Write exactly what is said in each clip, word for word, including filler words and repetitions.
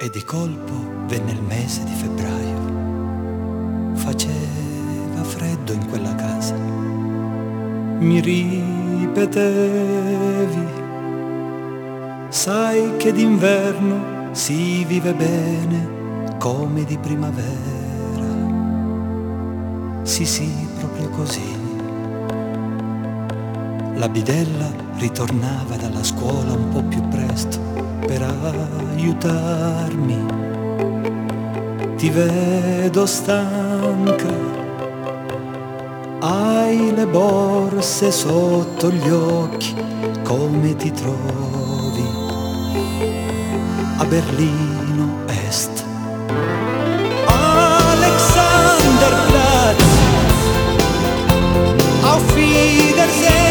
E di colpo venne il mese di febbraio. Faceva freddo in quella casa. Mi ripetevi: sai che d'inverno si vive bene come di primavera. Sì, sì, proprio così. La bidella ritornava dalla scuola un po' più presto per aiutarmi. Ti vedo stanca, hai le borse sotto gli occhi, come ti trovi a Berlino Est? Alexanderplatz, auf Wiedersehen.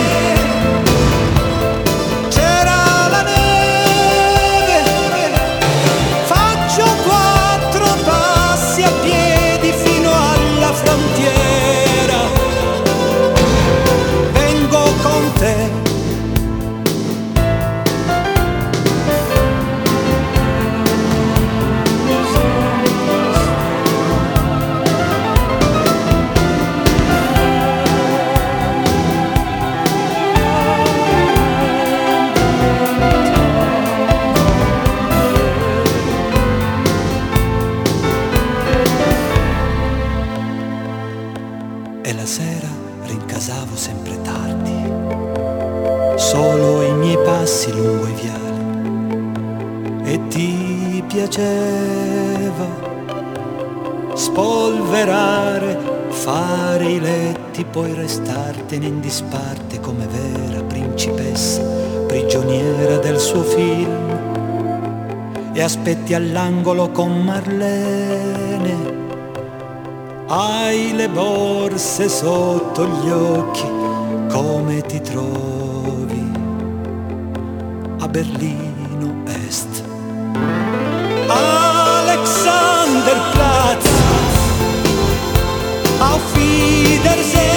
E la sera rincasavo sempre tardi, solo i miei passi lungo i viali. E ti piaceva spolverare, fare i letti, poi restartene in disparte come vera principessa, prigioniera del suo film. E aspetti all'angolo con Marlene. Hai le borse sotto gli occhi, come ti trovi a Berlino Est? Alexanderplatz, auf Wiedersehen.